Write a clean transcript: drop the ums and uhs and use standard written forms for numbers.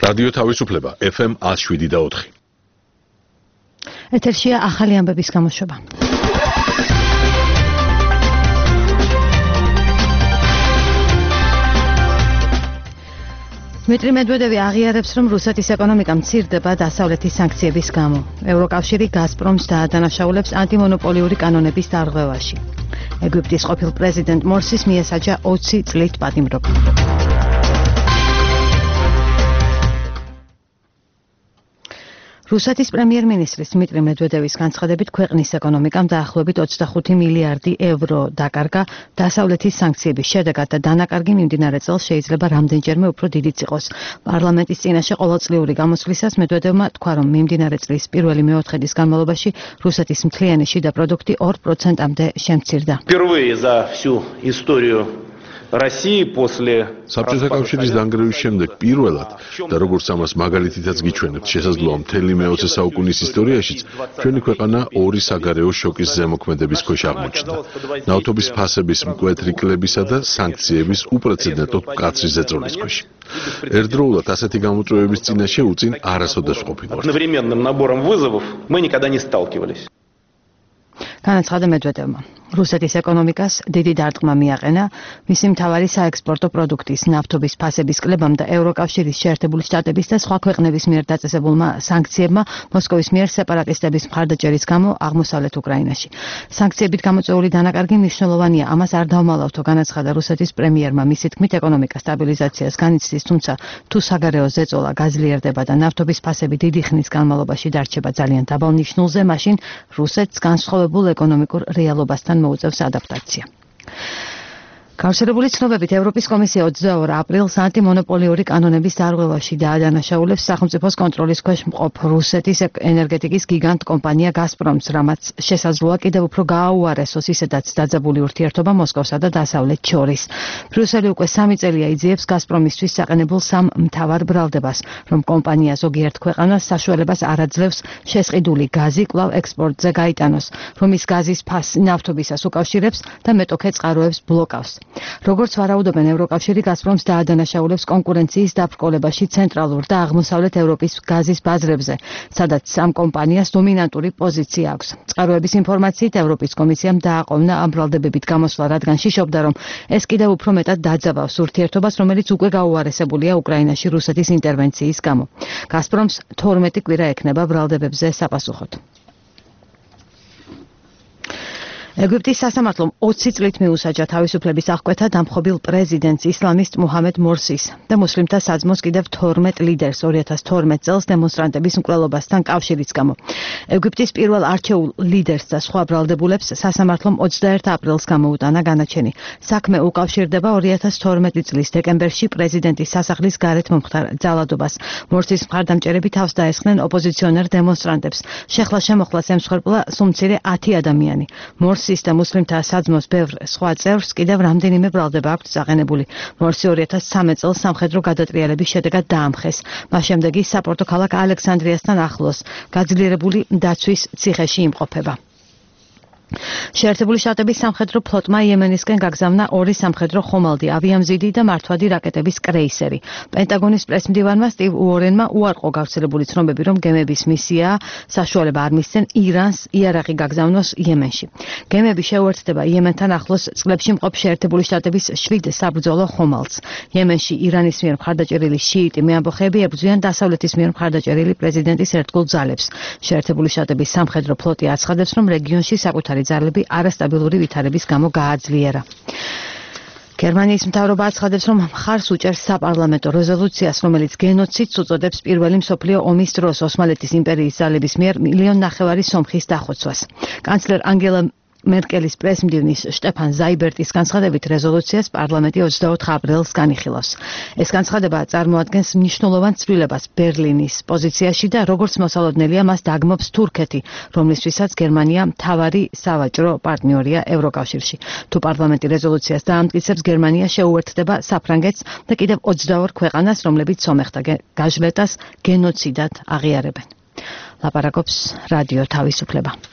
რადიო თავისუფლება FM 107.4. ეთერშია ახალი ამბების გამოშვება. დმიტრი მედვედევი აღიარებს, რომ რუსეთის ეკონომიკა მცირდება დასავლეთის სანქციების გამო. ევროკავშირი გაზპრომს დაადანაშაულებს ანტიმონოპოლიური კანონების დარღვევაში. ეგვიპტის ყოფილ პრეზიდენტ მორსის მიესაჯა 20 წლით პატიმრობა. რუსეთის პრემიერ-მინისტრის დმიტრი მედვედევის განცხადებით, ქვეყნის ეკონომიკამ დაახლოებით 25 მილიარდი ევრო დაკარგა დასავლეთის სანქციების შედეგად და დანაკარგი მიმდინარე წელს შეიძლება რამდენჯერმე უფრო დიდიც იყოს. პარლამენტის წინაშე ყოველწლიური გამოსვლისას მედვედევმა თქვა, რომ მიმდინარე წლის პირველი მეოთხედის განმავლობაში რუსეთის მთლიანი შიდა პროდუქტი 2%-მდე შემცირდა. Впервые за всю историю России после საბჭოთა კავშირის დანგრევის შემდეგ პირველად და როგორც ამას მაგალითითაც გიჩვენებთ, შესაძლოა მთელი მე-20 საუკუნის ისტორიაშიც ჩვენი ქვეყანა ორი საგარეო შოკის ზემოქმედების ქვეშ აღმოჩნდა. ნავთობის ფასების მკვეთრი კლებისა და სანქციების უპრეცედენტოდ მკაცრი ზეწოლის ქვეშ. ერთდროულად ასეთი გამოწვევების წინაშე უწინ არასოდეს ვყოფილვართ. Одновременным набором вызовов мы никогда не сталкивались. განაცხადა მედვედევმა. რუსეთის ეკონომიკას დიდი დარტყმა მიაყენა მისი მთავარი საექსპორტო პროდუქტის ნავთობის ფასების კლებამ და ევროკავშირის შეერთებული შტატების და სხვა ქვეყნების მიერ დაწესებულმა სანქციებმა მოსკოვის მიერ სეპარატისტების მხარდაჭერის გამო აღმოსავლეთ უკრაინაში. სანქციებით გამოწვეული დანაკარგი მნიშვნელოვანია, ამას არ დავმალავთო, განაცხადა რუსეთის პრემიერმა. მისი თქმით, ეკონომიკა სტაბილიზაციას განიცდის, თუმცა თუ საგარეო ზეწოლა გაძლიერდება და ნავთობის ფასები დიდი ხნის განმავლობაში დარჩება ძალიან დაბალ ნიშნულზე, მაშინ რუსეთს განსხვავებულ ეკონომიკურ რეალობასთან მოუწევს ადაპტაცია. გავრცელებული ცნობებით ევროპის კომისია 22 აპრილს ანტიმონოპოლიური კანონების დარღვევაში დაადანაშაულებს სახელმწიფოს კონტროლის ქვეშ მყოფ რუსეთის ენერგეტიკის გიგანტ კომპანია გაზპრომს, რამაც შესაძლოა კიდევ უფრო გააუარესოს ისედაც დაძაბული ურთიერთობა მოსკოვსა და დასავლეთს შორის. ბრიუსელი უკვე 3 წელია იძიებს გაზპრომისთვის საყენებულ სამ მთავარ ბრალდებას, რომ კომპანია ზოგიერთ ქვეყანას საშუალებას არ აძლევს შესყიდული გაზი კვლავ ექსპორტზე გაიტანოს, რომ ის გაზის ფასს ნავთობისას უკავშირებს და მეტოქე წყაროებს ბლოკავს. როგორც ვარაუდობენ, ევროკავშირი გაზპრომს დაადანაშაულებს კონკურენციის დაბრკოლებაში ცენტრალურ და აღმოსავლეთ ევროპის გაზის ბაზრებზე, სადაც ამ კომპანიას დომინანტური პოზიცია აქვს. წყაროების ინფორმაციით, ევროპის კომისიამ დააყოვნა ამ ბრალდებებით გამოსვლა, რადგან შიშობდა, რომ ეს კიდევ უფრო მეტად დაძაბავს ურთიერთობას, რომელიც უკვე გაუარესებულია უკრაინაში რუსეთის ინტერვენციის გამო. გაზპრომს 12 კვირა ექნება ბრალდებებზე საპასუხოდ. ეგვიპტის სასამართლომ 20 წლით მიუსაჯა თავისუფლების აღკვეთა დამხობილ პრეზიდენტს ისლამისტ მუჰამედ მორსის და მუსლიმთა საძმოს კიდევ 12 ლიდერს 2012 წელს დემონსტრანტების მკვლელობასთან კავშირის გამო. ეგვიპტის პირველ არჩეულ ლიდერს და სხვა ბრალდებულებს სასამართლომ 21 აპრილს გამოუტანა განაჩენი. საქმე უკავშირდება 2012 წლის დეკემბერში პრეზიდენტის სასახლის გარეთ მომხდარ ძალადობას. მორსის მხარდამჭერები თავს დაესხნენ ოპოზიციონერ დემონსტრანტებს. შეხლა-შემოხლას ემსხვერპლა სულ მცირე 10 ადამიანი. მორსის და მუსლიმთა საძმოს ბევრ სხვა წევრს კიდევ რამდენიმე ბრალდება აქვთ წაყენებული. მორსი 2013 წელს სამხედრო გადატრიალების შედეგად დაამხეს. მას შემდეგ ის საპორტო ქალაქ ალექსანდრიასთან ახლოს გაძლიერებული დაცვის ციხეში იმყოფება. შეერთებული შტატების სამხედრო ფლოტმა იემენისკენ გაგზავნა 2 სამხედრო ხომალდი, ავიამზიდი და მართვადი რაკეტების კრეისერი. პენტაგონის პრესმდივანმა სტივ უორენმა უარყო გავრცელებული ცნობები, რომ გემების მისიაა საშუალება არ მისცენ ირანს იარაღი გაგზავნოს იემენში. გემები შეუერთდება იემენთან ახლოს წყლებში მყოფ შეერთებული შტატების 7 საბრძოლო ხომალდს. იემენში ირანის მიერ მხარდაჭერილი შიიტი მეამბოხეები ებრძვიან დასავლეთის მიერ მხარდაჭერილი პრეზიდენტის ერთგულ ძალებს. შეერთებული შტატების სამხედრო ფლოტი აცხადებს, რომ რეგიონში საკუთარი ძალები არასტაბილური ვითარების გამო გააძლიერა. გერმანიის მთავრობა აცხადებს, რომ მხარს უჭერს საპარლამენტო რეზოლუციას, რომელიც გენოციდს უწოდებს პირველი მსოფლიო ომის დროს ოსმალეთის იმპერიის ძალების მიერ 1,5 მილიონი სომხის დახოცვას. კანცლერ ანგელა მერკელის პრესმდივნის შტეფან ზაიბერტის განცხადებით რეზოლუციას პარლამენტი 24 აპრილს განიხილავს. ეს განცხადება წარმოადგენს მნიშვნელოვან ცვლილებას ბერლინის პოზიციაში და როგორც მოსალოდნელია მას დაგმობს თურქეთი, რომლისთვისაც გერმანია მთავარი სავაჭრო პარტნიორია ევროკავშირში. თუ პარლამენტი რეზოლუციას დაამტკიცებს, გერმანია შეუერთდება საფრანგეთს და კიდევ 22 ქვეყანას, რომლებიც სომეხთა გაჟლეტას გენოციდად აღიარებენ. ლაპარაკობს რადიო თავისუფლება.